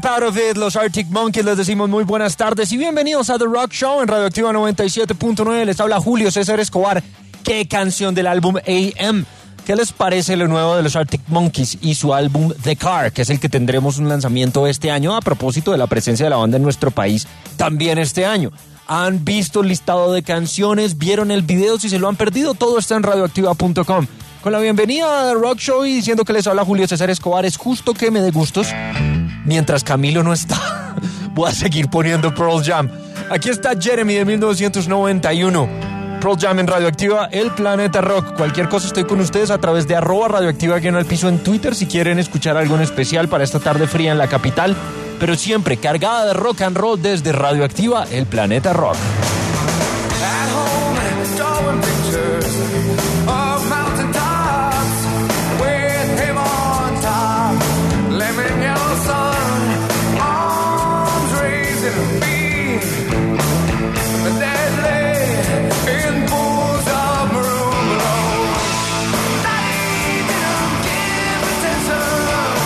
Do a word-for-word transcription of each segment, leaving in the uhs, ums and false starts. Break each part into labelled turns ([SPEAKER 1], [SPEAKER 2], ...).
[SPEAKER 1] Out of It, los Arctic Monkeys, les decimos muy buenas tardes y bienvenidos a The Rock Show en Radioactiva noventa y siete punto nueve. Les habla Julio César Escobar. ¿Qué canción del álbum A M? ¿Qué les parece lo nuevo de los Arctic Monkeys y su álbum The Car, que es el que tendremos un lanzamiento este año a propósito de la presencia de la banda en nuestro país también este año? ¿Han visto el listado de canciones? ¿Vieron el video? Si se lo han perdido, todo está en radioactiva punto com. Con la bienvenida a The Rock Show y diciendo que les habla Julio César Escobar, es justo que me dé gustos. Mientras Camilo no está, voy a seguir poniendo Pearl Jam. Aquí está Jeremy de mil novecientos noventa y uno. Pearl Jam en Radioactiva, el planeta rock. Cualquier cosa estoy con ustedes a través de arroba radioactiva aquí en el piso en Twitter si quieren escuchar algo en especial para esta tarde fría en la capital, pero siempre cargada de rock and roll desde Radioactiva, el planeta rock.
[SPEAKER 2] At home, drawing pictures of mountain tops with him on top, lemon yellow sun, arms raised in a beam, the dead lay in pools of maroon below. They didn't give attention,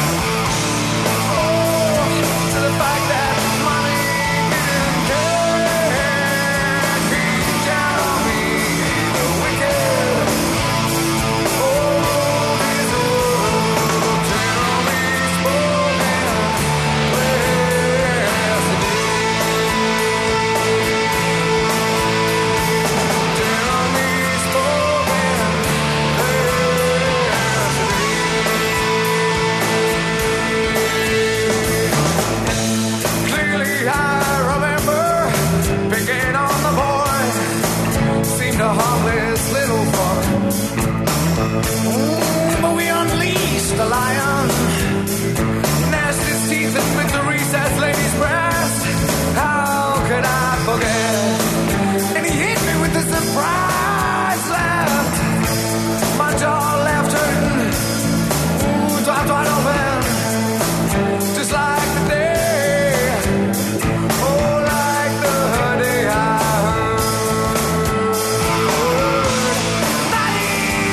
[SPEAKER 2] oh, to the fact that money didn't care. Keep down on me, the wicked. Oh, this world, tell me spoken yesterday. Tell me spoken yesterday. Clearly I remember picking on the boy, seemed a harmless little fun. Mm, but we unleashed the lion, gnashed his teeth and bit the recessed lady's breast. How could I forget? And he hit me with the surprise left. My jaw left hurting, ooh, dropped wide open, just like the day, oh, like the day I heard. Not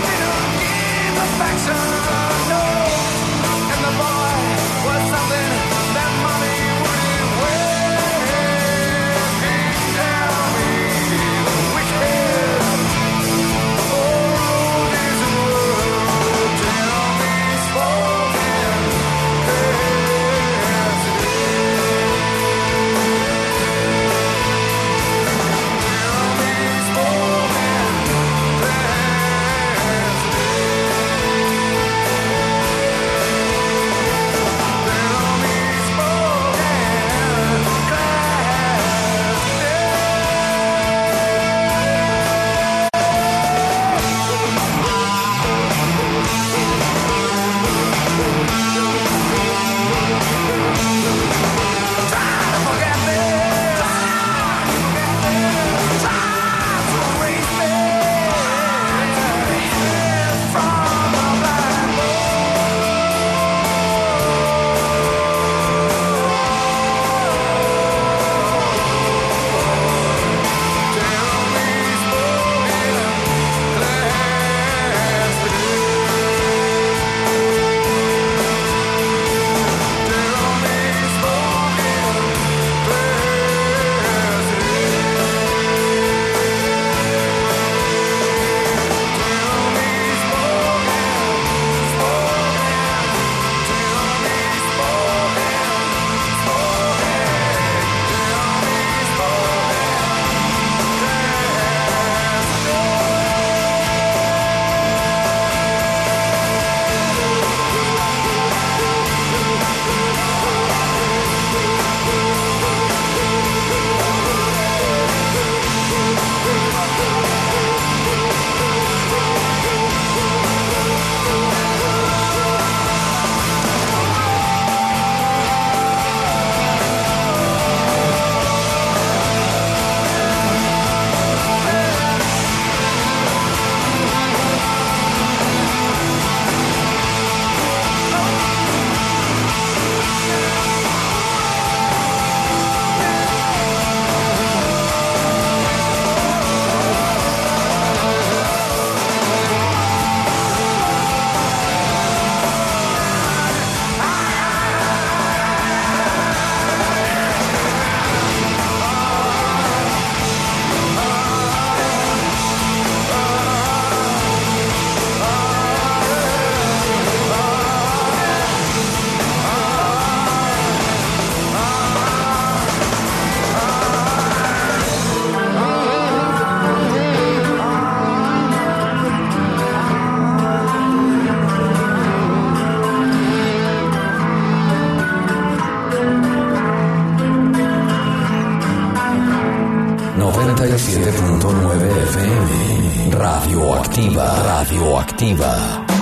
[SPEAKER 3] Radioactiva, radioactiva.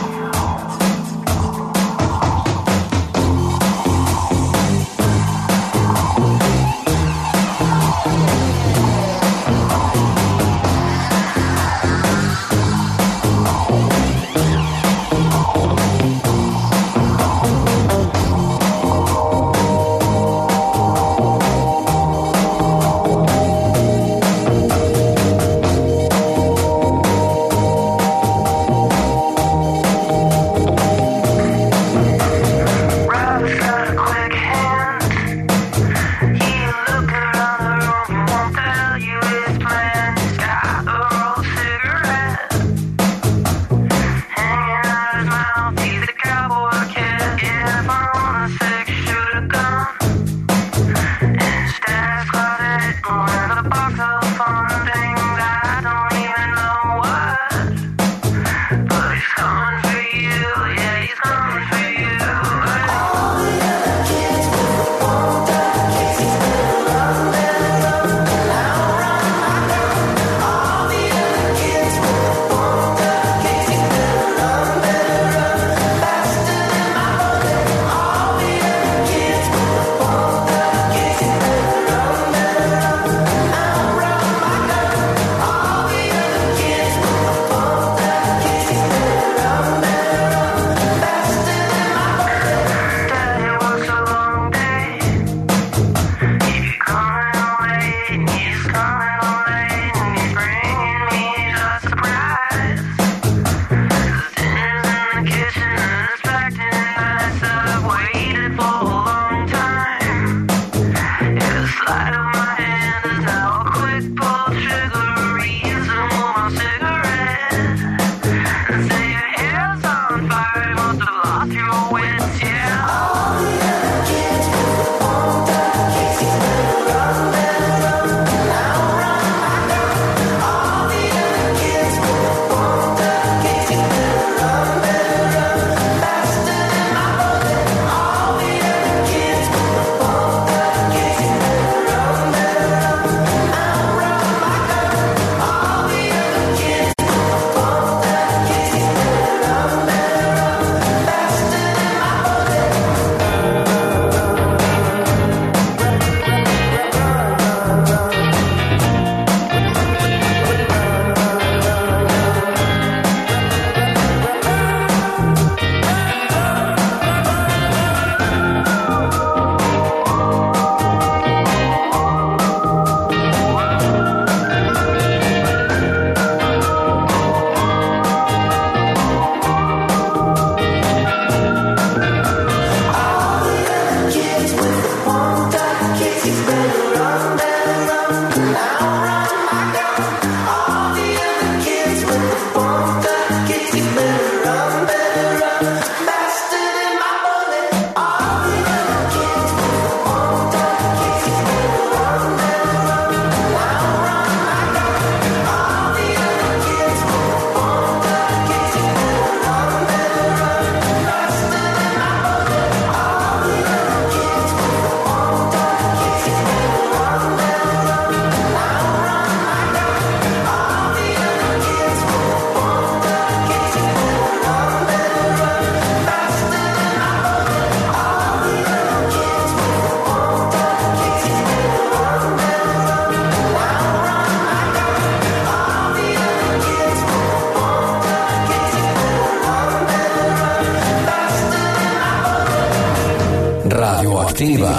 [SPEAKER 3] Radioactiva.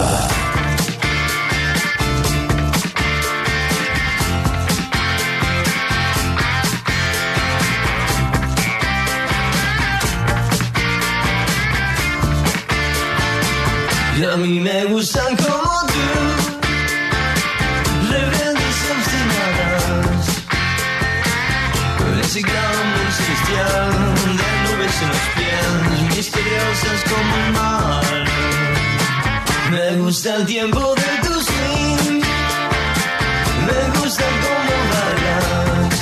[SPEAKER 4] Y a mí me gustan como tú, rebeldes y obstinadas, ese glamour celestial de nubes en los pies, misteriosas como el mar. Me gusta el tiempo de tu swing, me gusta cómo bailas,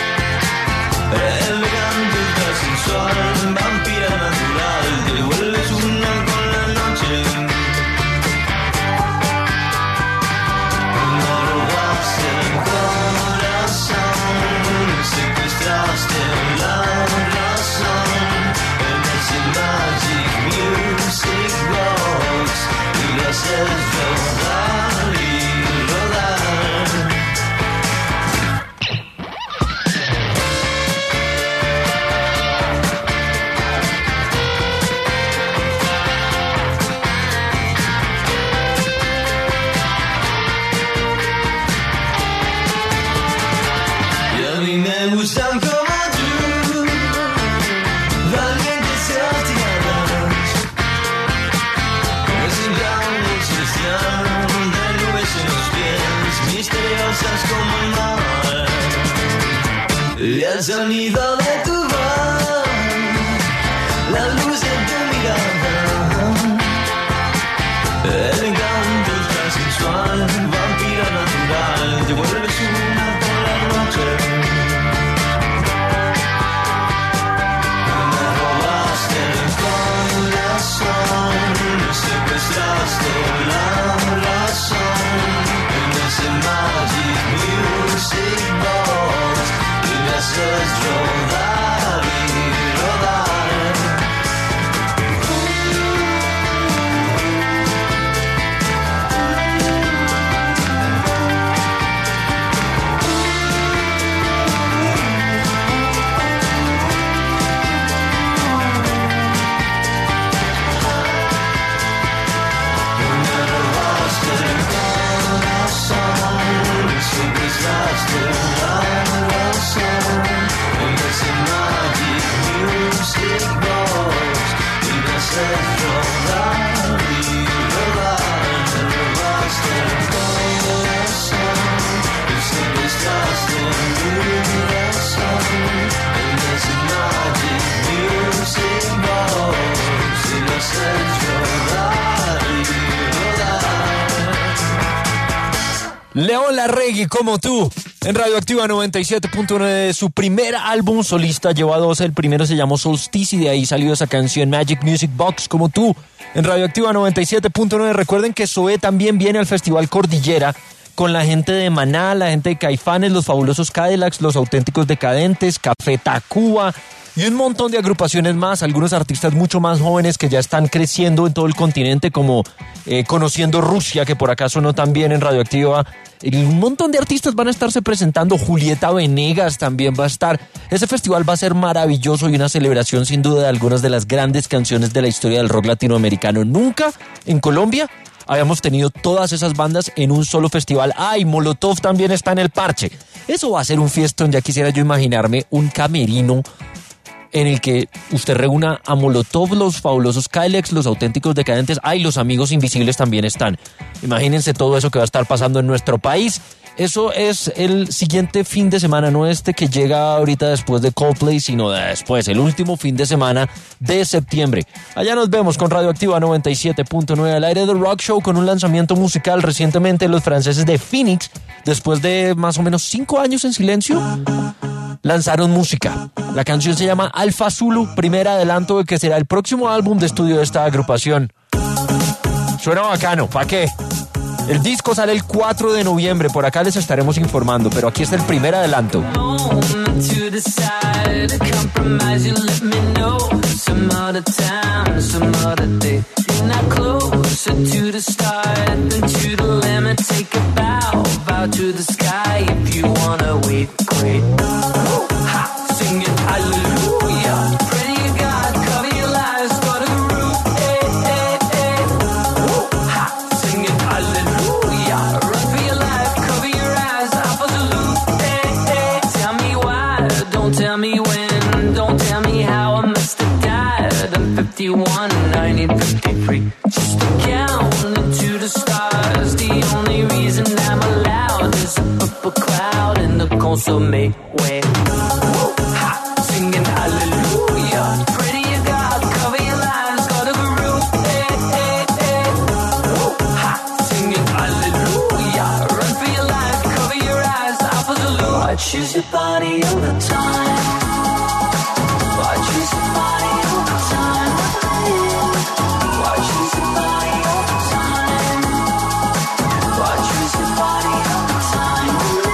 [SPEAKER 4] elegante, sensual, vampira natural, te vuelves una con la noche. Me robas el corazón, secuestrar como tú, valientes y altiadas, necesitamos estar de nubes en los pies, misteriosas como el mar, y el sonido de tu voz, la luz de tu mirada, el encanto sensual, vampiro natural, te vuelves una por la noche. Me robaste el corazón, me secuestraste la razón, en ese magic music box, y me haces rodar y rodar.
[SPEAKER 1] León Larregui, como tú, en Radioactiva noventa y siete punto nueve, su primer álbum solista, llevó a dos. El primero se llamó Solstice y de ahí salió esa canción Magic Music Box, como tú, en Radioactiva noventa y siete punto nueve. Recuerden que Zoé también viene al Festival Cordillera con la gente de Maná, la gente de Caifanes, los Fabulosos Cadillacs, los Auténticos Decadentes, Café Tacuba y un montón de agrupaciones más, algunos artistas mucho más jóvenes que ya están creciendo en todo el continente, como eh, Conociendo Rusia, que por acá sonó también en Radioactiva. Y un montón de artistas van a estarse presentando, Julieta Venegas también va a estar. Ese festival va a ser maravilloso y una celebración sin duda de algunas de las grandes canciones de la historia del rock latinoamericano. Nunca en Colombia habíamos tenido todas esas bandas en un solo festival. ¡Ay! Molotov también está en el parche. Eso va a ser un fiestón. Ya quisiera yo imaginarme un camerino en el que usted reúna a Molotov, los Fabulosos Cadillacs, los Auténticos Decadentes. ¡Ay! Los Amigos Invisibles también están. Imagínense todo eso que va a estar pasando en nuestro país. Eso es el siguiente fin de semana, no este que llega ahorita después de Coldplay, sino después, el último fin de semana de septiembre. Allá nos vemos con Radioactiva noventa y siete punto nueve, al aire del Rock Show, con un lanzamiento musical. Recientemente los franceses de Phoenix, después de más o menos cinco años en silencio, lanzaron música. La canción se llama Alpha Zulu, primer adelanto de que será el próximo álbum de estudio de esta agrupación. Suena bacano, ¿para qué? El disco sale el cuatro de noviembre, por acá les estaremos informando, pero aquí está el primer adelanto.
[SPEAKER 5] fifty-one, nineteen fifty-three. Just a count into the stars. The only reason I'm allowed is up a cloud in the consomme way. Ha, singing hallelujah. Pray to your God, cover your lives, got a groove. Hey, hey, hey. Ha, singing hallelujah. Run for your life, cover your eyes, Alpha Zulu. I choose your body all the time. I choose your body all the time. I choose your body all the time. I choose your body all the time.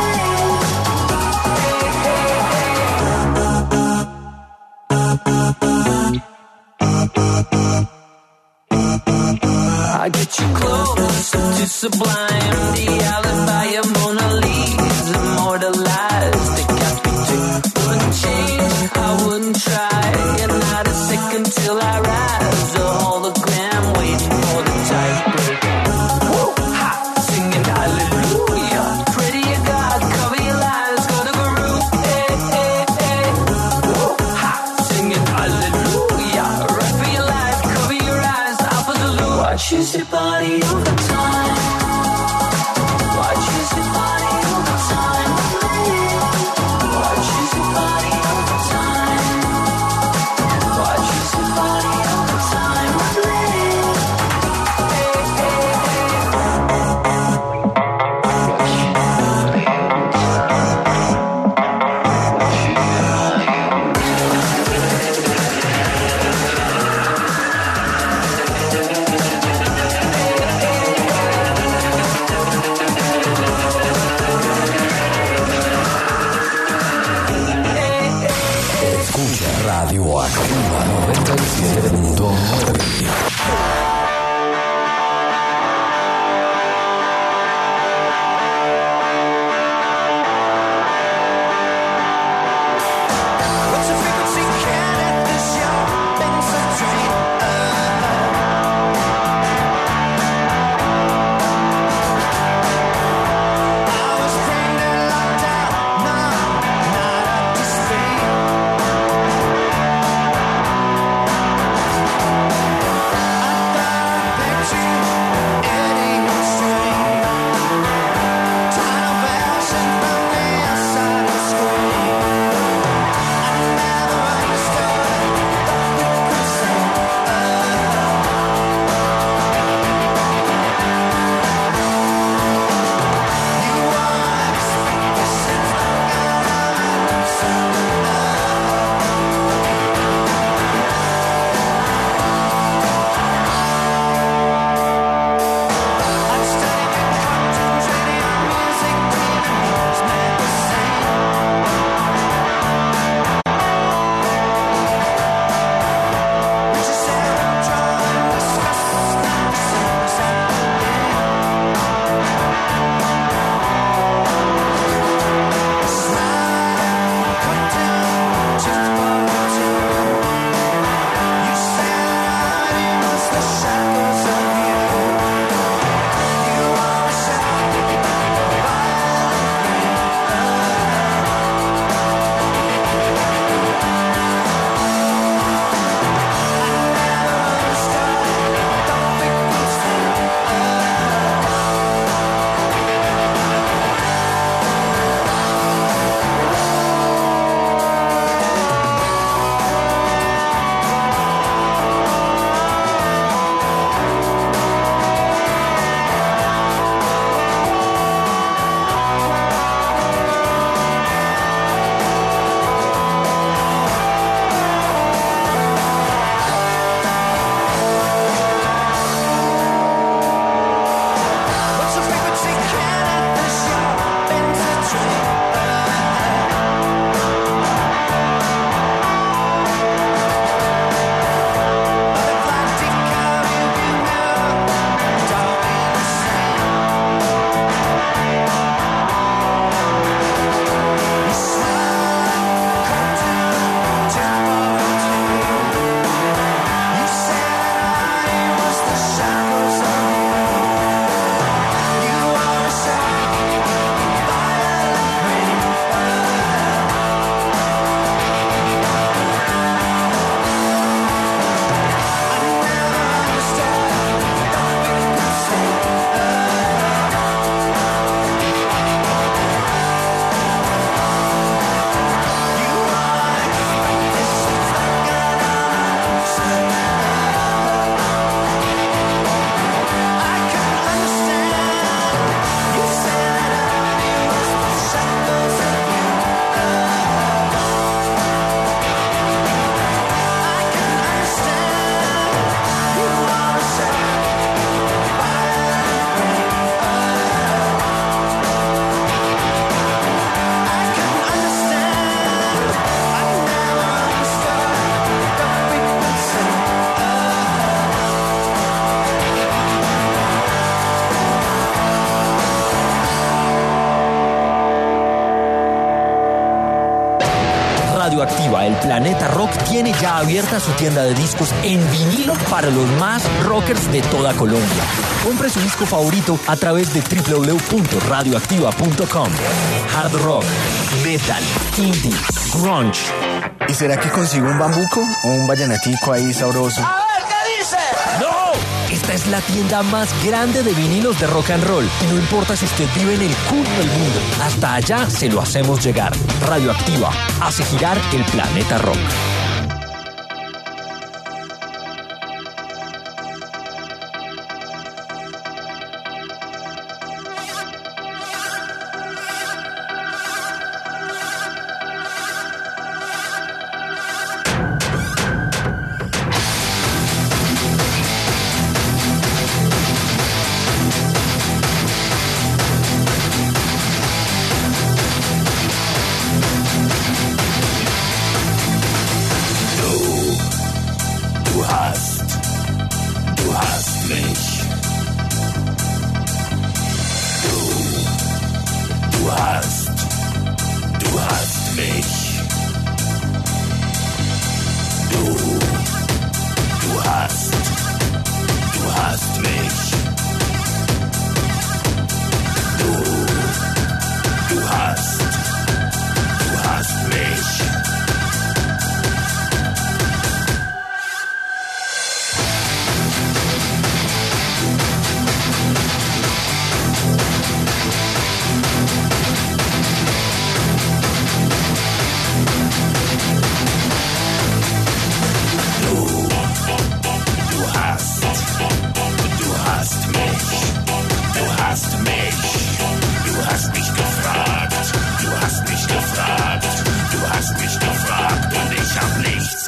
[SPEAKER 5] I get you closer to sublime. The alibi of Mona Lisa immortalized. Decapitate, wouldn't change, I wouldn't try. And not a second till I rise. A hologram waiting for the tiebreak. Ha, singing hallelujah. Pray to your God, cover your lies, go to Guru. Hey, hey, hey.
[SPEAKER 3] Radioactiva noventa y siete punto nueve.
[SPEAKER 1] Radioactiva, el Planeta Rock, tiene ya abierta su tienda de discos en vinilo para los más rockers de toda Colombia. Compre su disco favorito a través de doble u doble u doble u punto radioactiva punto com. Hard rock, metal, indie, grunge.
[SPEAKER 6] ¿Y será que consigo un bambuco o un vallenatico ahí sabroso?
[SPEAKER 5] A ver, ¿qué dice?
[SPEAKER 1] ¡No! Esta es la tienda más grande de vinilos de rock and roll. Y no importa si usted vive en el culo del mundo, hasta allá se lo hacemos llegar. Radioactiva hace girar el planeta rock.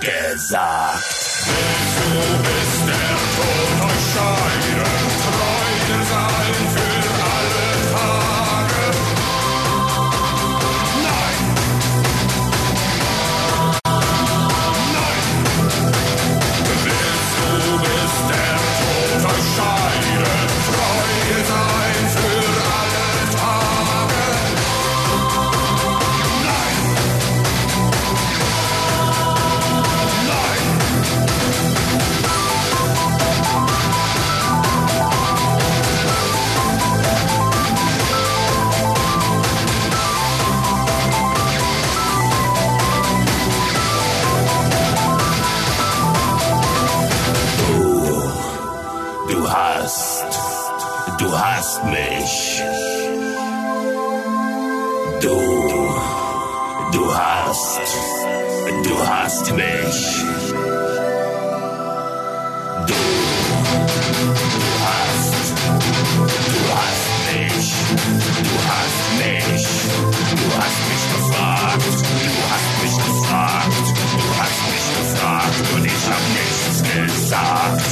[SPEAKER 7] gesagt. Du bist der Tod euch scheiden, treu sein für alle Tage. Nein! Nein! Willst du bist der Tod euch scheiden, treu sein für alle Tage. Nein! Nein! Du hast, du hast mich. Du, du hast, du hast mich. Du, du hast, du hast mich. Du hast mich. Du hast mich gefragt. Du hast mich gefragt. Du hast mich gefragt und ich hab nichts gesagt.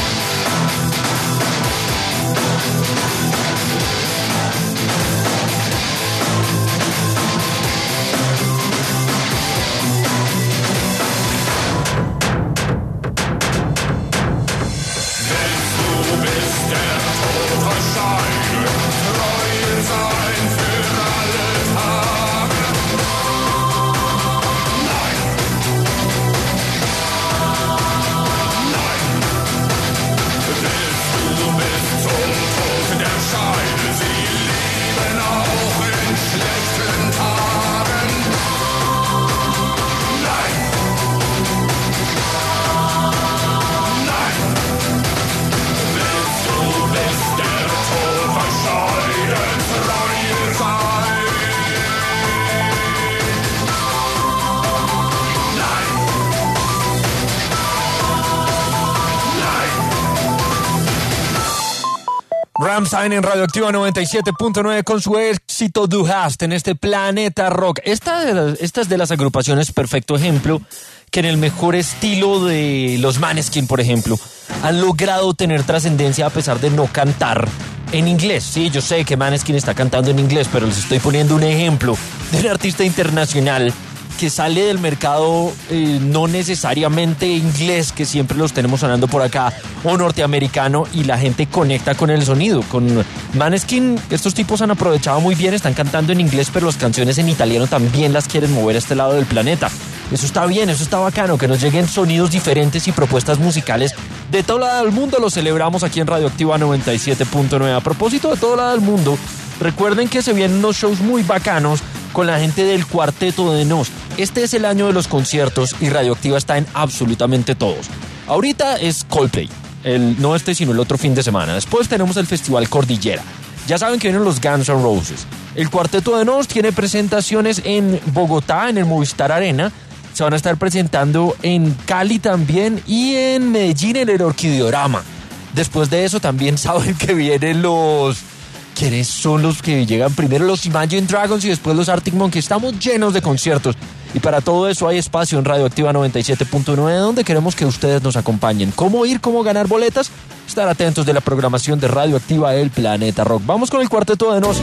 [SPEAKER 1] Rammstein en Radioactiva noventa y siete punto nueve con su éxito Du hast en este Planeta Rock. Esta, de las, esta es de las agrupaciones perfecto ejemplo que en el mejor estilo de los Maneskin, por ejemplo, han logrado tener trascendencia a pesar de no cantar en inglés. Sí, yo sé que Maneskin está cantando en inglés, pero les estoy poniendo un ejemplo de un artista internacional que sale del mercado eh, no necesariamente inglés, que siempre los tenemos sonando por acá, o norteamericano, y la gente conecta con el sonido. Con Maneskin, estos tipos han aprovechado muy bien, están cantando en inglés, pero las canciones en italiano también las quieren mover a este lado del planeta. Eso está bien, eso está bacano, que nos lleguen sonidos diferentes y propuestas musicales de todo lado del mundo. Lo celebramos aquí en Radioactiva noventa y siete punto nueve. A propósito de todo lado del mundo, recuerden que se vienen unos shows muy bacanos con la gente del Cuarteto de Nos. Este es el año de los conciertos y Radioactiva está en absolutamente todos. Ahorita es Coldplay, el, no este sino el otro fin de semana. Después tenemos el Festival Cordillera. Ya saben que vienen los Guns N' Roses. El Cuarteto de Nos tiene presentaciones en Bogotá, en el Movistar Arena. Se van a estar presentando en Cali también y en Medellín en el Orquideorama. Después de eso también saben que vienen los... ¿Quiénes son los que llegan primero? Los Imagine Dragons y después los Arctic Monkeys. Estamos llenos de conciertos y para todo eso hay espacio en Radioactiva noventa y siete punto nueve donde queremos que ustedes nos acompañen. ¿Cómo ir? ¿Cómo ganar boletas? Estar atentos de la programación de Radioactiva El Planeta Rock. Vamos con el Cuarteto de Nos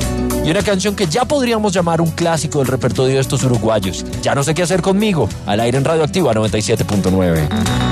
[SPEAKER 1] y una canción que ya podríamos llamar un clásico del repertorio de estos uruguayos. Ya no sé qué hacer conmigo. Al aire en Radioactiva noventa y siete punto nueve.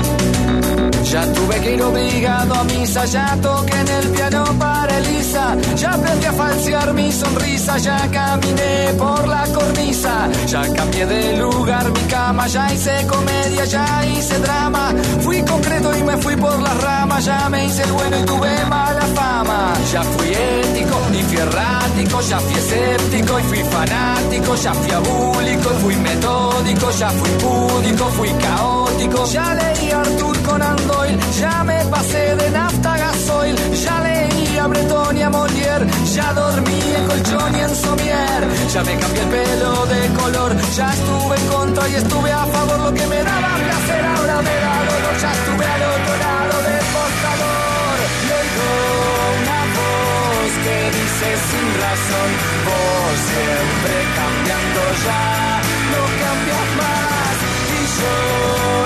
[SPEAKER 2] Ya tuve que ir obligado a misa, ya toqué en el piano para Elisa, ya aprendí a falsear mi sonrisa, ya caminé por la cornisa, ya cambié de lugar mi cama, ya hice comedia, ya hice drama, fui concreto y me fui por las ramas, ya me hice el bueno y tuve mala fama, ya fui ético y fui errático, ya fui escéptico y fui fanático, ya fui abúlico y fui metódico, ya fui púdico, fui caótico, ya leí a Arthur Conan Doyle, ya me pasé de nafta a gasoil, ya leí a Breton y a Molière, ya dormí en colchón y en somier, ya me cambié el pelo de color, ya estuve en contra y estuve a favor, lo que me daba placer ahora me da dolor, ya estuve al otro lado del mostrador, y oigo una voz que dice sin razón, vos siempre cambiando ya, no cambias más, y yo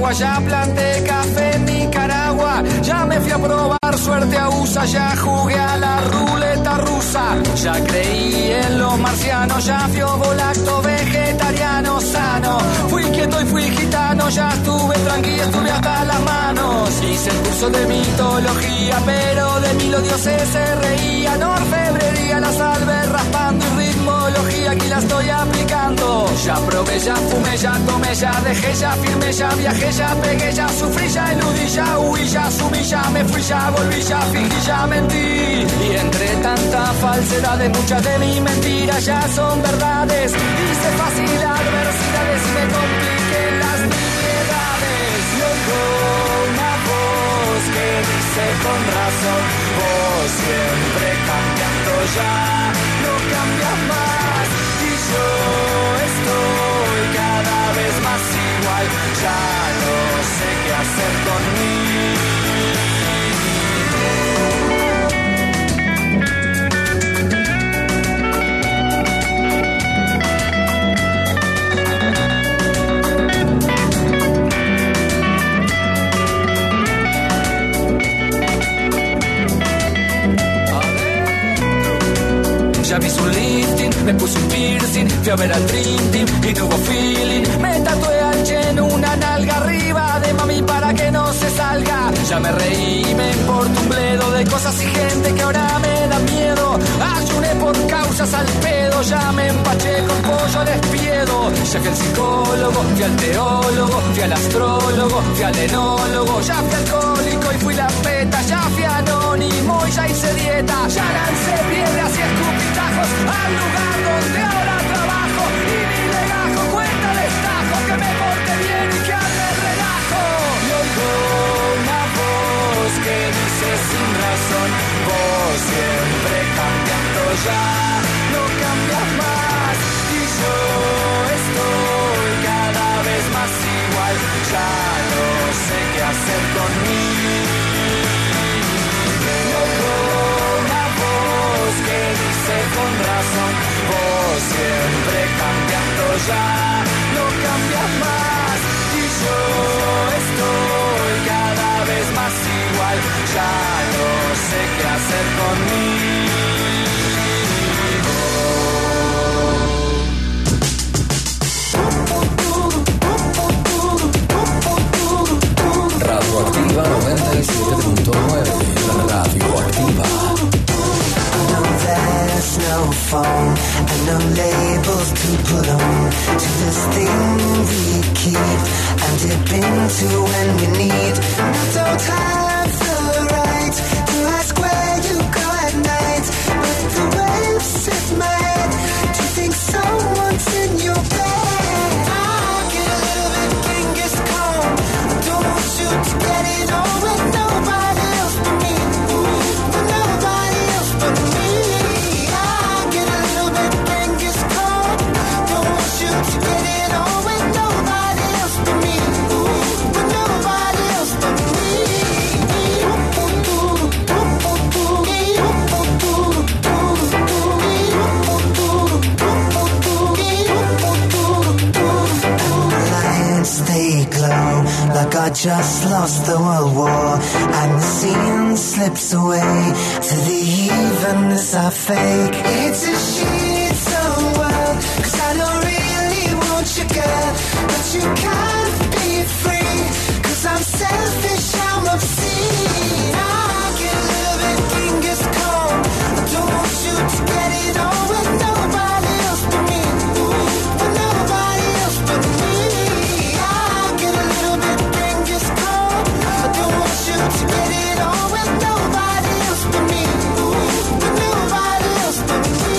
[SPEAKER 2] agua, ya planté café en Nicaragua, ya me fui a probar suerte a U S A, ya jugué a la ruleta rusa, ya creí en los marcianos, ya fui ovo-lacto vegetariano sano, fui quieto y fui gitano, ya estuve tranquilo, estuve hasta las manos, hice el curso de mitología, pero de mí los dioses se reían, orfebrería, la salve raspando y ritmología, aquí la estoy aplicando, ya probé, ya fumé, ya tomé, ya dejé, ya firmé, ya viajé, ya pegué, ya sufrí, ya eludí, ya huí, ya asumí, ya me fui, ya volví, ya fingí, ya mentí, y entre tanta falsedad muchas de mis mentiras ya son verdades, hice fácil adversidades y me compliqué las nimiedades, y oigo una voz que dice con razón, vos siempre cambiando ya, no cambias más, y yo estoy cada vez más igual, ya no sé qué hacer conmigo. Ya vi su lifting, me puse un piercing, fui a ver al Dream Team y no hubo feeling. Me tatué al Chen una nalga arriba de mami para que no se salga. Ya me reí y me importa un bledo de cosas y gente que ahora me da miedo. Ayuné por causas al pedo, ya me empaché con pollo despiedo. Ya fui al psicólogo, fui al teólogo, fui al astrólogo, fui al enólogo. Ya fui alcohólico y fui la peta, ya fui anónimo y ya hice dieta. Ya lancé piedras y escupitajos al lugar donde ahora trabajo. Y mi legajo cuenta destajo que me porte bien y que ande relajo. Y oigo una voz que dice sin razón, vos siempre cambiando ya, no cambias más. Y yo estoy cada vez más igual, ya no sé qué hacer conmigo. Y oigo una voz que dice con razón, vos siempre cambiando ya, no cambias más. Y yo estoy cada vez más igual, ya no sé qué hacer conmigo.
[SPEAKER 3] Radioactiva noventa y siete punto nueve, Radioactiva.
[SPEAKER 8] There's no phone and no labels to put on to this thing we keep and dip into when we need. I don't have the right to ask where you go at night, but the waves hit my head. Do you think someone's in your bed? I get a little bit Genghis Khan. I don't want you to get it on with nobody else but me, with nobody else but me. To get it on with nobody else but me, with nobody else but me. And the lights, they glow like I just lost the world war, and the scene slips away to the evenness I fake. It's a shit-some world, 'cause I don't really want you, girl, but you can't be free, 'cause I'm selfish, I'm obscene. I get a little bit Genghis Khan. I don't want you to get it on with nobody else but me, with nobody else but me. I get a little bit Genghis Khan. I don't want you to get it on with nobody else but me, with nobody else but me.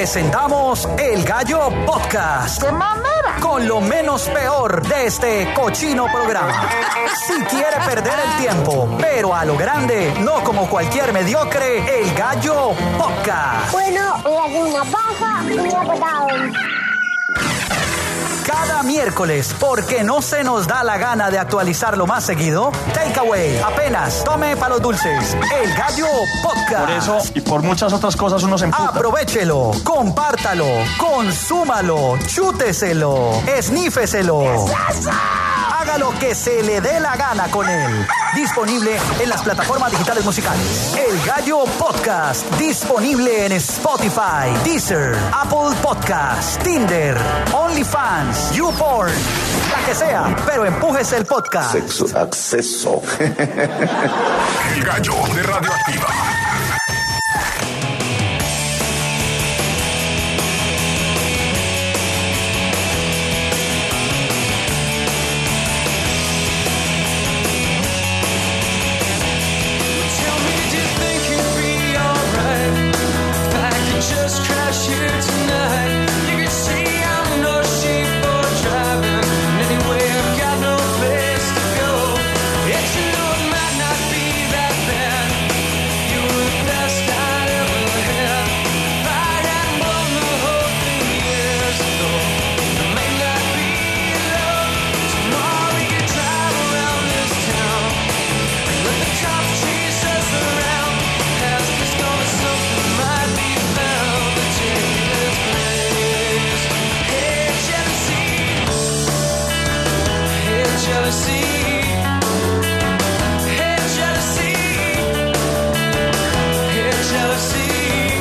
[SPEAKER 9] presentamos El Gallo Podcast.
[SPEAKER 10] ¡Qué mamera!
[SPEAKER 9] Con lo menos peor de este cochino programa. Si quiere perder el tiempo, pero a lo grande, no como cualquier mediocre, El Gallo Podcast.
[SPEAKER 10] Bueno, voy a hacer una paja y me ha petado.
[SPEAKER 9] Cada miércoles, porque no se nos da la gana de actualizarlo más seguido, Takeaway, apenas tome para los dulces, El Gallo Podcast.
[SPEAKER 11] Por eso y por muchas otras cosas uno se emputa.
[SPEAKER 9] Aprovechelo, compártalo, consúmalo, chúteselo, esnífeselo. Haga lo que se le dé la gana con él. Disponible en las plataformas digitales musicales. El Gallo Podcast. Disponible en Spotify, Deezer, Apple Podcast, Tinder, OnlyFans, YouPorn, la que sea, pero empújese el podcast.
[SPEAKER 12] Sexo, acceso.
[SPEAKER 7] El Gallo de Radioactiva.
[SPEAKER 4] Just crash here tonight. You can see I'm no sheep for driving. Anyway, I've got no place to go. It's you know it might not be that bad. You were the best I'd ever had. If I hadn't blown the whole thing years ago, it may not be love. Tomorrow we could drive around this town and let the cops chase us around. Past is gonna something might be found. Jealousy, hey jealousy, hey jealousy.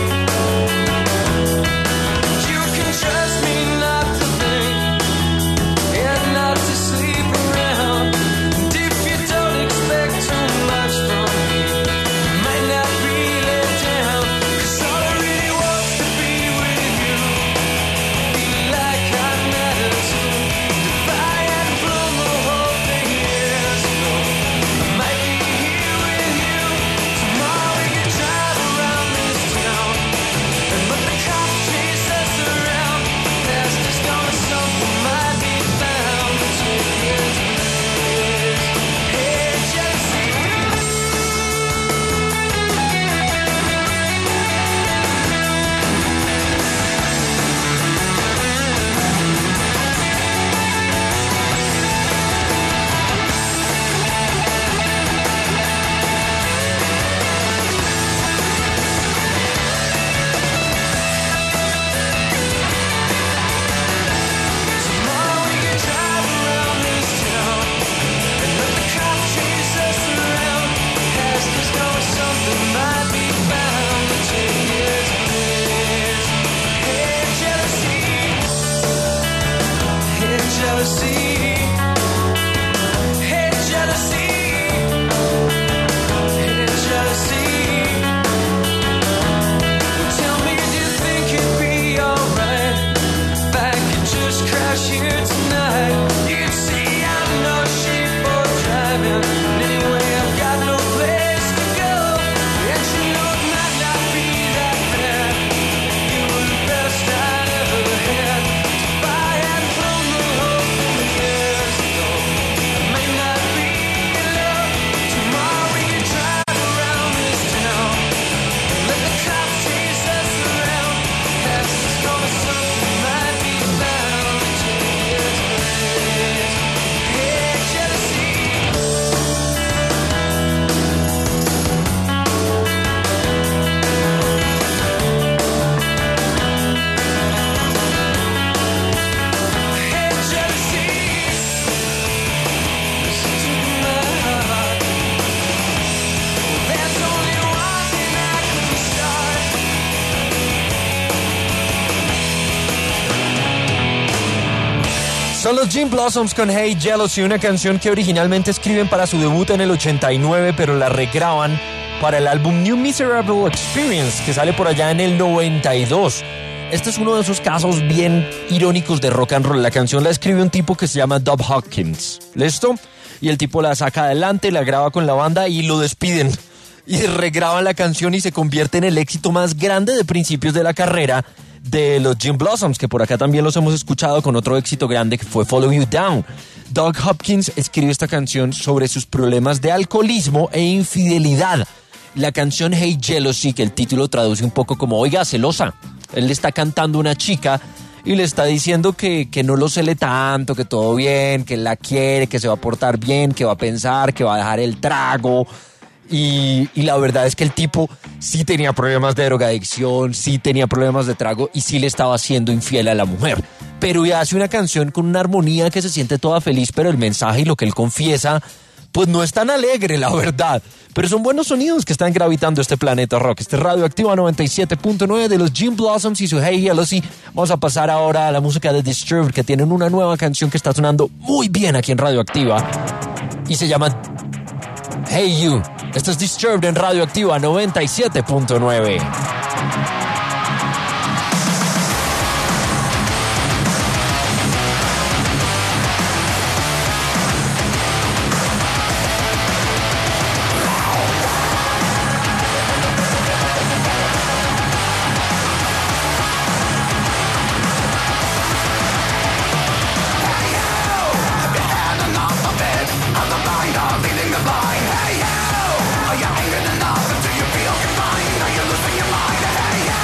[SPEAKER 4] You can trust me not to think and not to sleep around. And if you don't expect too much from me, you might not be let down. 'Cause all I really wants to be with you, feel like I matter too. If I had blown the whole thing years ago, I might be here with you. Tomorrow we can drive around this town and let the cops chase us around. Past is gone, something might be found to take its place. Hey, jealousy. Tomorrow we can drive around this town and let the cops chase us around. Past is gone, something might be found to take its place. Hey, jealousy. Hey, jealousy. Hey, jealousy. Hey, jealousy. Tell me, do you think it'd be alright if I could just crash here tonight? You can see I'm no sheep for driving. Anyway, I've got no place to go. And you know it might not be that bad. You were the best I'd ever had. If I had blown the whole thing years ago, I may not be in love. Tomorrow we can drive around this town and let the cops chase us around. Past is gonna something might be found to take its place. Hey, jealousy. Hey, jealousy. Listen to my heart. There's only one thing I couldn't start.
[SPEAKER 1] Son los Gin Blossoms con Hey Jealousy, una canción que originalmente escriben para su debut en el ochenta y nueve, pero la regraban para el álbum New Miserable Experience, que sale por allá en el noventa y dos. Este es uno de esos casos bien irónicos de rock and roll. La canción la escribe un tipo que se llama Dub Hawkins. ¿Listo? Y el tipo la saca adelante, la graba con la banda y lo despiden. Y regraban la canción y se convierte en el éxito más grande de principios de la carrera de los Jim Blossoms, que por acá también los hemos escuchado con otro éxito grande que fue Follow You Down. Doug Hopkins escribió esta canción sobre sus problemas de alcoholismo e infidelidad. La canción Hey Jealousy, que el título traduce un poco como oiga, celosa. Él le está cantando a una chica y le está diciendo que, que no lo cele tanto, que todo bien, que él la quiere, que se va a portar bien, que va a pensar, que va a dejar el trago. Y, y la verdad es que el tipo sí tenía problemas de drogadicción, sí tenía problemas de trago y sí le estaba siendo infiel a la mujer. Pero ya hace una canción con una armonía que se siente toda feliz, pero el mensaje y lo que él confiesa, pues no es tan alegre, la verdad. Pero son buenos sonidos que están gravitando este planeta rock. Este Radioactiva noventa y siete punto nueve de los Jim Blossoms y su Hey Jealousy. Vamos a pasar ahora a la música de Disturbed, que tienen una nueva canción que está sonando muy bien aquí en Radioactiva. Y se llama Hey You. Esto es Disturbed en Radioactiva noventa y siete punto nueve.
[SPEAKER 2] Are you hanging enough until you feel confined? Are you losing your mind? Hey,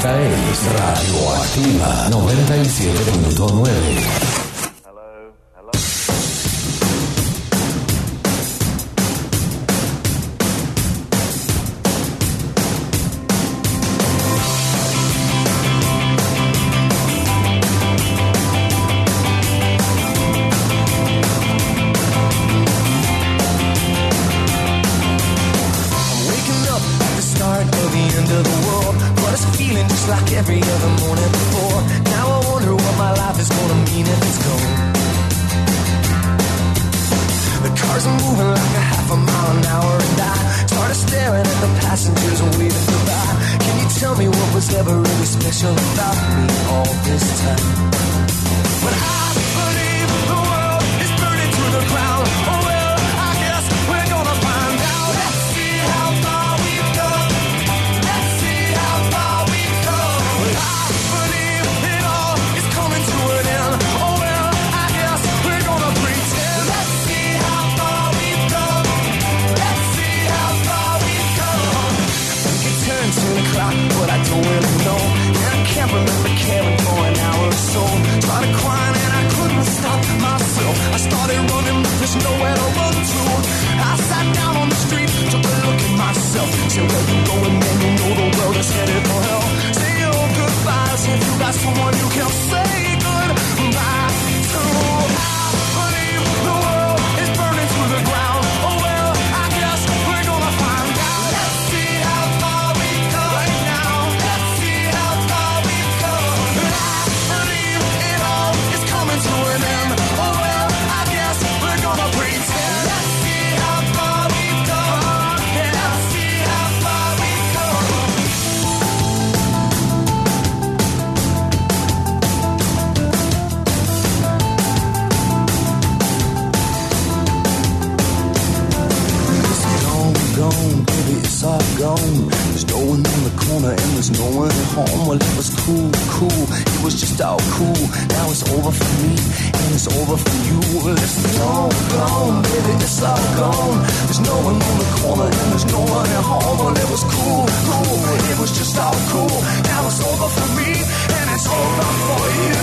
[SPEAKER 3] Esta es Radioactiva noventa y siete punto nueve.
[SPEAKER 2] Like every other morning before. Now I wonder what my life is gonna mean if it's gone. The cars are moving like a half a mile an hour, and I started staring at the passengers waving goodbye. Can you tell me what was ever really special about me all this time? But I believe the world is burning to the ground. Oh well, I guess we're gonna find out. Let's see how far we've come. Let's see how far we've come. I believe it all is coming to an end. Oh well, I guess we're gonna pretend. Let's see how far we've come. Let's see how far we've come. I think it turned ten o'clock, but I don't really know. And I can't remember caring for an hour or so. Started crying and I couldn't stop myself. I started running, but there's nowhere to run to. I sat down on the street, took a look at myself. Said, where you going, man? You know the world is headed for hell. Say your goodbyes if you got someone you can say goodbye to. I believe the world is burning to the ground. Oh well, I guess we're gonna find out. Let's see how far we've come right now. Let's see how far we've come. I believe it all is coming to an end. Oh well, I guess we're gonna pretend. Let's see how far we've come. Yeah, let's see how far we've come. Gone, baby, it's all gone. There's no one on the corner and there's no one at home. Well, it was cool, cool, it was just all cool. Now it's over for me and it's over for you. Well, it's all gone, baby, it's all gone. There's no one on the corner and there's no one at home. Well, it was cool, cool, it was just all cool. Now it's over for me and it's over for you.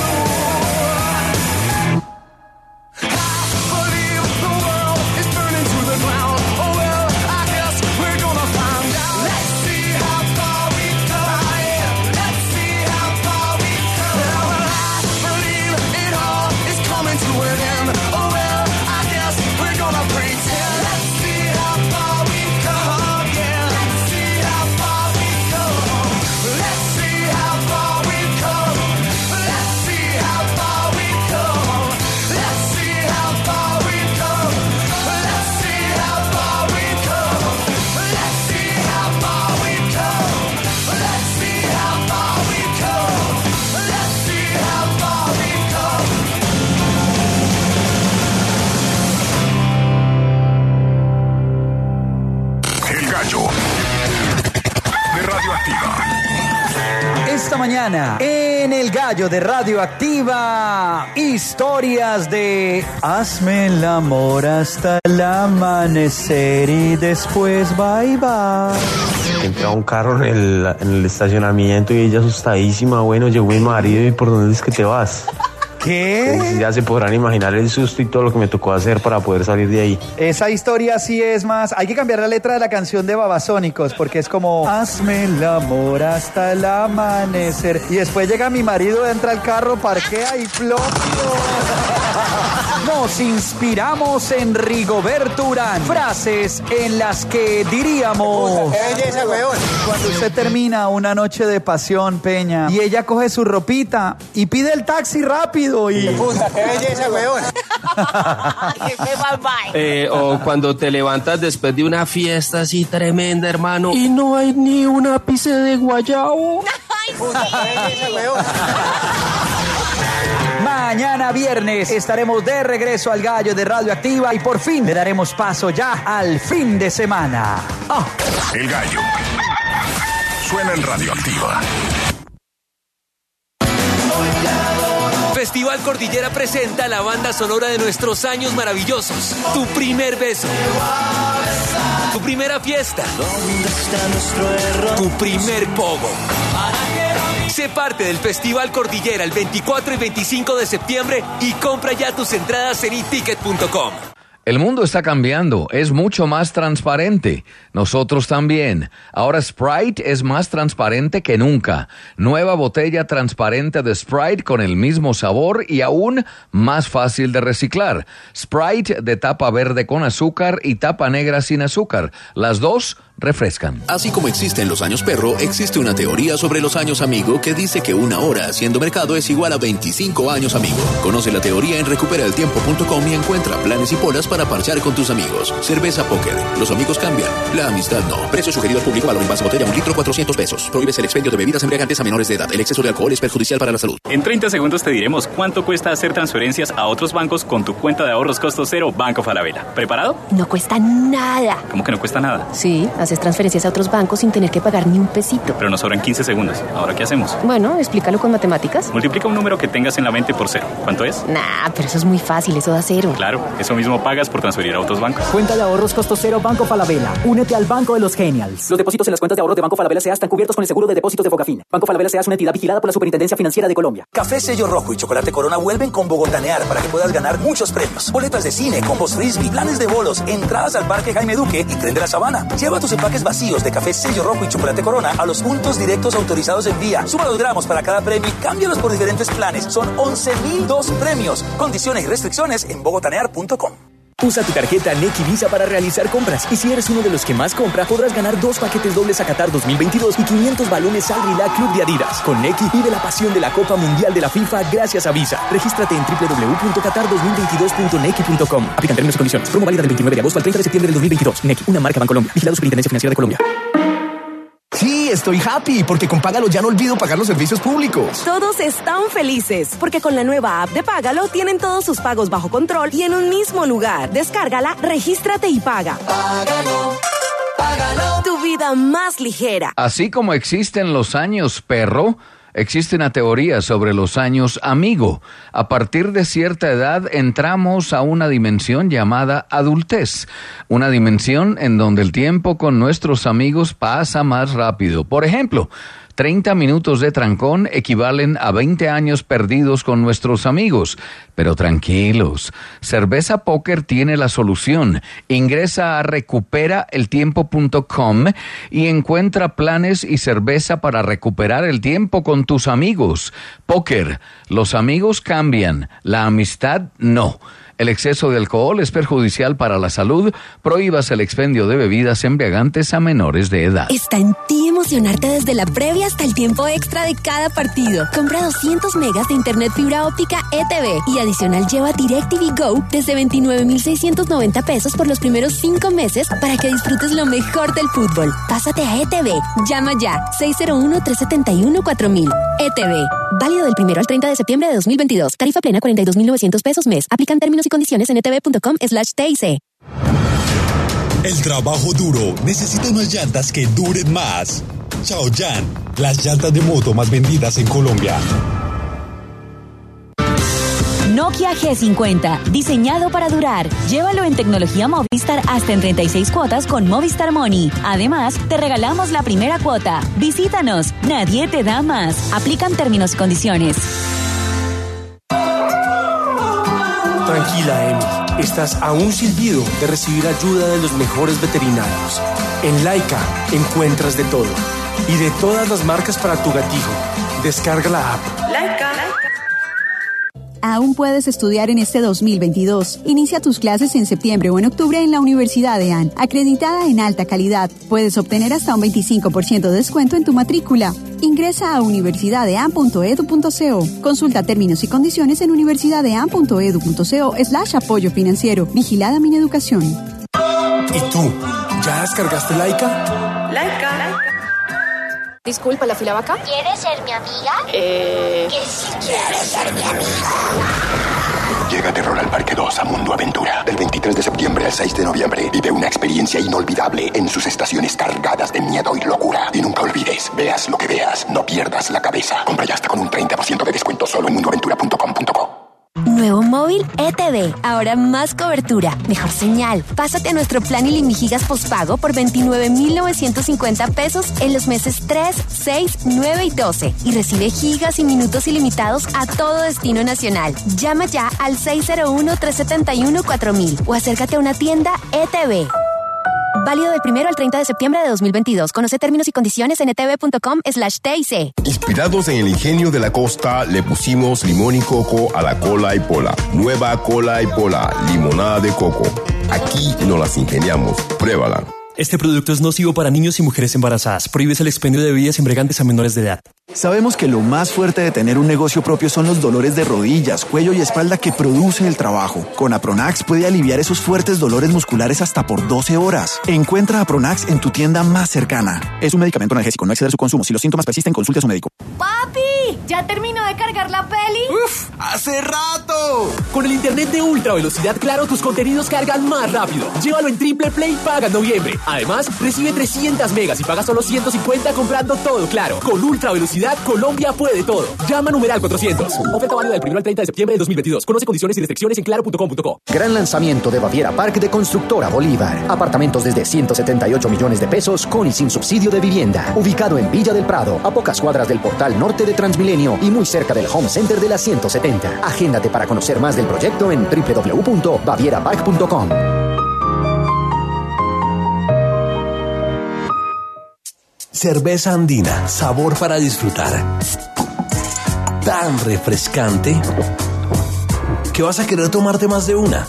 [SPEAKER 9] Esta mañana, en El Gallo de Radioactiva, historias de hazme el amor hasta el amanecer y después bye bye.
[SPEAKER 12] Entré a un carro en el, en el estacionamiento y ella asustadísima, bueno, llegó mi marido y ¿por dónde es que te vas?
[SPEAKER 9] ¿Qué?
[SPEAKER 12] Pues ya se podrán imaginar el susto y todo lo que me tocó hacer para poder salir de ahí.
[SPEAKER 9] Esa historia sí es más... Hay que cambiar la letra de la canción de Babasónicos, porque es como hazme el amor hasta el amanecer. Y después llega mi marido, entra al carro, parquea y flopio. Nos inspiramos en Rigoberto Urán. Frases en las que diríamos...
[SPEAKER 6] ¡Qué belleza, weón!
[SPEAKER 9] Cuando usted termina una noche de pasión, Peña, y ella coge su ropita y pide el taxi rápido y...
[SPEAKER 6] ¡Puta, qué belleza, weón!
[SPEAKER 13] Eh, o cuando te levantas después de una fiesta así tremenda, hermano, y no hay ni un ápice de guayabo.
[SPEAKER 6] ¡Puta, qué belleza, weón!
[SPEAKER 9] Mañana viernes estaremos de regreso al Gallo de Radioactiva y por fin le daremos paso ya al fin de semana. Oh.
[SPEAKER 7] El Gallo suena en Radioactiva.
[SPEAKER 14] Festival Cordillera presenta la banda sonora de nuestros años maravillosos. Tu primer beso. Tu primera fiesta. Tu primer pogo. Sé parte del Festival Cordillera el veinticuatro y veinticinco de septiembre y compra ya tus entradas en e ticket punto com.
[SPEAKER 15] El mundo está cambiando, es mucho más transparente. Nosotros también. Ahora Sprite es más transparente que nunca. Nueva botella transparente de Sprite con el mismo sabor y aún más fácil de reciclar. Sprite de tapa verde con azúcar y tapa negra sin azúcar. Las dos refrescan.
[SPEAKER 16] Así como existen los años perro, existe una teoría sobre los años amigo que dice que una hora haciendo mercado es igual a veinticinco años amigo. Conoce la teoría en recupera el tiempo punto com y encuentra planes y polas para parchar con tus amigos. Cerveza Póker. Los amigos cambian, la amistad no. Precio sugerido al público, valor en base botella, un litro, cuatrocientos pesos. Prohíbes el expendio de bebidas embriagantes a menores de edad. El exceso de alcohol es perjudicial para la salud.
[SPEAKER 17] En treinta segundos te diremos cuánto cuesta hacer transferencias a otros bancos con tu cuenta de ahorros costo cero Banco Falabella. ¿Preparado?
[SPEAKER 18] No cuesta nada.
[SPEAKER 17] ¿Cómo que no cuesta nada?
[SPEAKER 18] Sí, haces transferencias a otros bancos sin tener que pagar ni un pesito.
[SPEAKER 17] Pero nos sobran quince segundos. ¿Ahora qué hacemos?
[SPEAKER 18] Bueno, explícalo con matemáticas.
[SPEAKER 17] Multiplica un número que tengas en la mente por cero. ¿Cuánto es?
[SPEAKER 18] Nah, pero eso es muy fácil, eso da cero.
[SPEAKER 17] Claro, eso mismo pagas por transferir a otros bancos.
[SPEAKER 19] Cuenta de ahorros costo cero Banco Falabella. Únete al Banco de los Genials. Los depósitos en las cuentas de ahorro de Banco Falabella S A están cubiertos con el seguro de depósitos de Fogafín. Banco Falabella S A es una entidad vigilada por la Superintendencia Financiera de Colombia.
[SPEAKER 9] Café Sello Rojo y Chocolate Corona vuelven con Bogotanear para que puedas ganar muchos premios. Boletas de cine, combos frisbee, planes de bolos, entradas al Parque Jaime Duque y Tren de la Sabana. Lleva tus empaques vacíos de Café Sello Rojo y Chocolate Corona a los puntos directos autorizados en vía. Suma los gramos para cada premio y cámbialos por diferentes planes. Son once mil dos premios. Condiciones y restricciones en bogotanear punto com.
[SPEAKER 20] Usa tu tarjeta Nequi Visa para realizar compras. Y si eres uno de los que más compra, podrás ganar dos paquetes dobles a Qatar dos mil veintidós y quinientos balones al Rila Club de Adidas. Con Nequi vive la pasión de la Copa Mundial de la FIFA gracias a Visa. Regístrate en doble u doble u doble u punto qatar dos mil veintidós punto nequi punto com. Aplican términos y condiciones. Promo válida del veintinueve de agosto al treinta de septiembre del dos mil veintidós. Nequi, una marca Bancolombia. Vigilado Superintendencia Financiera de Colombia.
[SPEAKER 21] Sí, estoy happy porque con Págalo ya no olvido pagar los servicios públicos.
[SPEAKER 22] Todos están felices porque con la nueva app de Págalo tienen todos sus pagos bajo control y en un mismo lugar. Descárgala, regístrate y paga. Págalo, págalo. Tu vida más ligera.
[SPEAKER 15] Así como existen los años perro, existe una teoría sobre los años amigo. A partir de cierta edad entramos a una dimensión llamada adultez, una dimensión en donde el tiempo con nuestros amigos pasa más rápido. Por ejemplo, treinta minutos de trancón equivalen a veinte años perdidos con nuestros amigos. Pero tranquilos, Cerveza Póker tiene la solución. Ingresa a recupera el tiempo punto com y encuentra planes y cerveza para recuperar el tiempo con tus amigos. Póker, los amigos cambian, la amistad no. El exceso de alcohol es perjudicial para la salud. Prohíbas el expendio de bebidas embriagantes a menores de edad.
[SPEAKER 18] Está en ti emocionarte desde la previa hasta el tiempo extra de cada partido. Compra doscientos megas de internet fibra óptica E T V y adicional lleva DirecTV Go desde veintinueve mil seiscientos noventa pesos por los primeros cinco meses para que disfrutes lo mejor del fútbol. Pásate a E T V. Llama ya seis cero uno, tres siete uno, cuatro mil. E T V. Válido del primero al treinta de septiembre de dos mil veintidós. Tarifa plena cuarenta y dos mil novecientos pesos mes. Aplican términos y condiciones en etv punto com slash T I C.
[SPEAKER 23] El trabajo duro necesita unas llantas que duren más. Chaoyan, las llantas de moto más vendidas en Colombia.
[SPEAKER 24] Nokia G cincuenta, diseñado para durar. Llévalo en tecnología Movistar hasta en treinta y seis cuotas con Movistar Money. Además, te regalamos la primera cuota. Visítanos, nadie te da más. Aplican términos y condiciones.
[SPEAKER 25] Tranquila, Emi. Estás a un silbido de recibir ayuda de los mejores veterinarios. En Laika encuentras de todo. Y de todas las marcas para tu gatito. Descarga la app. Laika.
[SPEAKER 26] Aún puedes estudiar en este dos mil veintidós. Inicia tus clases en septiembre o en octubre en la Universidad de A N, acreditada en alta calidad. Puedes obtener hasta un veinticinco por ciento de descuento en tu matrícula. Ingresa a universidad de a n punto edu punto co. Consulta términos y condiciones en universidad de a n punto edu punto co slash apoyo financiero. Vigilada Mineducación.
[SPEAKER 25] ¿Y tú? ¿Ya descargaste Laika?
[SPEAKER 22] Laika.
[SPEAKER 10] Disculpa, ¿la fila va acá? ¿Quieres ser mi amiga?
[SPEAKER 22] Eh...
[SPEAKER 10] Que si quieres ser mi amiga.
[SPEAKER 27] Llega Terror al Parque dos a Mundo Aventura. Del veintitrés de septiembre al seis de noviembre. Vive una experiencia inolvidable en sus estaciones cargadas de miedo y locura. Y nunca olvides, veas lo que veas, no pierdas la cabeza. Compra ya hasta con un treinta por ciento de descuento solo en mundo aventura punto com punto co.
[SPEAKER 18] Nuevo móvil E T V. Ahora más cobertura, mejor señal. Pásate a nuestro plan iliminigigas postpago por veintinueve mil novecientos cincuenta pesos en los meses tres, seis, nueve y doce. Y recibe gigas y minutos ilimitados a todo destino nacional. Llama ya al seis cero uno, tres siete uno, cuatro mil o acércate a una tienda E T V. Válido del primero al treinta de septiembre de dos mil veintidós. Conoce términos y condiciones en etv.com slash TIC.
[SPEAKER 1] Inspirados en el ingenio de la costa, le pusimos limón y coco a la cola y pola. Nueva cola y pola, limonada de coco. Aquí nos las ingeniamos. Pruébala.
[SPEAKER 2] Este producto es nocivo para niños y mujeres embarazadas. Prohíbes el expendio de bebidas embriagantes a menores de edad.
[SPEAKER 6] Sabemos que lo más fuerte de tener un negocio propio son los dolores de rodillas, cuello y espalda que produce el trabajo. Con Apronax puede aliviar esos fuertes dolores musculares hasta por doce horas. Encuentra Apronax en tu tienda más cercana. Es un medicamento analgésico, no exceder su consumo. Si los síntomas persisten, consulte a su médico.
[SPEAKER 3] ¡Papi! ¿Ya terminó de cargar la peli?
[SPEAKER 21] ¡Uf! ¡Hace rato!
[SPEAKER 20] Con el internet de ultra velocidad Claro, tus contenidos cargan más rápido. Llévalo en Triple Play Paga en noviembre. Además, recibe trescientas megas y paga solo ciento cincuenta comprando todo Claro. Con ultra velocidad, Colombia puede todo. Llama a numeral cuatrocientos. Oferta válida del primero al treinta de septiembre de dos mil veintidós. Conoce condiciones y restricciones en claro punto com punto co.
[SPEAKER 4] Gran lanzamiento de Baviera Park de Constructora Bolívar. Apartamentos desde ciento setenta y ocho millones de pesos con y sin subsidio de vivienda. Ubicado en Villa del Prado, a pocas cuadras del portal norte de Transmilenio y muy cerca del Home Center de la ciento setenta. Agéndate para conocer más del proyecto en doble u doble u doble u punto baviera park punto com.
[SPEAKER 5] Cerveza andina, sabor para disfrutar. Tan refrescante que vas a querer tomarte más de una.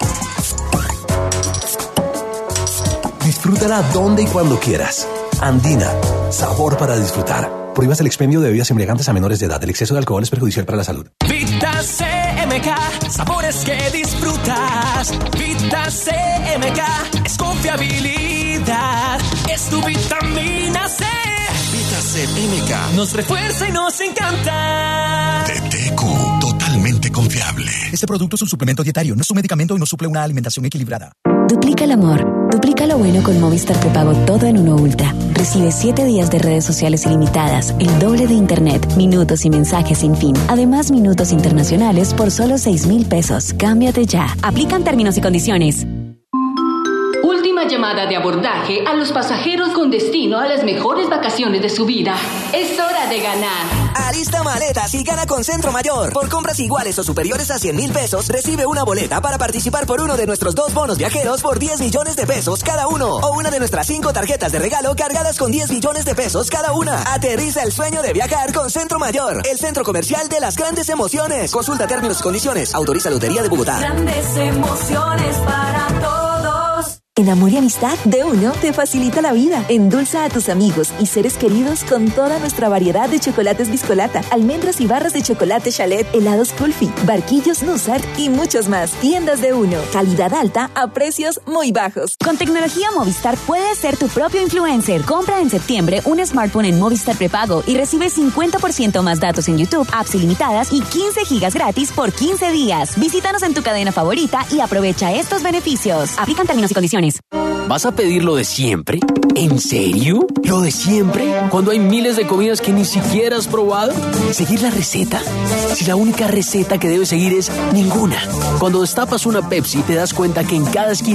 [SPEAKER 5] Disfrútala donde y cuando quieras. Andina, sabor para disfrutar. Prohíbas el expendio de bebidas embriagantes a menores de edad. El exceso de alcohol es perjudicial para la salud.
[SPEAKER 14] Vita C M K, sabores que disfrutas. Vita C M K es confiabilidad, es tu vitamina C.
[SPEAKER 23] Vita C M K
[SPEAKER 14] Nos refuerza y nos encanta.
[SPEAKER 23] de T Q, totalmente confiable.
[SPEAKER 9] Este producto es un suplemento dietario, no es un medicamento y no suple una alimentación equilibrada.
[SPEAKER 24] Duplica el amor, duplica lo bueno con Movistar Prepago todo en uno Ultra. Recibe siete días de redes sociales ilimitadas, el doble de internet, minutos y mensajes sin fin. Además, minutos internacionales por solo seis mil pesos. Cámbiate ya. Aplican términos y condiciones.
[SPEAKER 8] Última llamada de abordaje a los pasajeros con destino a las mejores vacaciones de su vida. Es hora de ganar.
[SPEAKER 11] Alista maletas y gana con Centro Mayor. Por compras iguales o superiores a cien mil pesos, recibe una boleta para participar por uno de nuestros dos bonos viajeros por diez millones de pesos cada uno. O una de nuestras cinco tarjetas de regalo cargadas con diez millones de pesos cada una. Aterriza el sueño de viajar con Centro Mayor, el centro comercial de las grandes emociones. Consulta términos y condiciones. Autoriza Lotería de Bogotá.
[SPEAKER 22] Grandes emociones para todos.
[SPEAKER 28] En amor y amistad, de uno te facilita la vida. Endulza a tus amigos y seres queridos con toda nuestra variedad de chocolates Biscolata, almendras y barras de chocolate Chalet, helados Kulfi, barquillos Nussart y muchos más. Tiendas de uno, calidad alta a precios muy bajos.
[SPEAKER 24] Con tecnología Movistar puedes ser tu propio influencer. Compra en septiembre un smartphone en Movistar Prepago y recibe cincuenta por ciento más datos en YouTube, apps ilimitadas y quince gigas gratis por quince días. Visítanos en tu cadena favorita y aprovecha estos beneficios. Aplican términos y condiciones.
[SPEAKER 14] ¿Vas a pedir lo de siempre? ¿En serio? ¿Lo de siempre? Cuando hay miles de comidas que ni siquiera has probado. ¿Seguir la receta? Si la única receta que debes seguir es ninguna. Cuando destapas una Pepsi te das cuenta que en cada esquina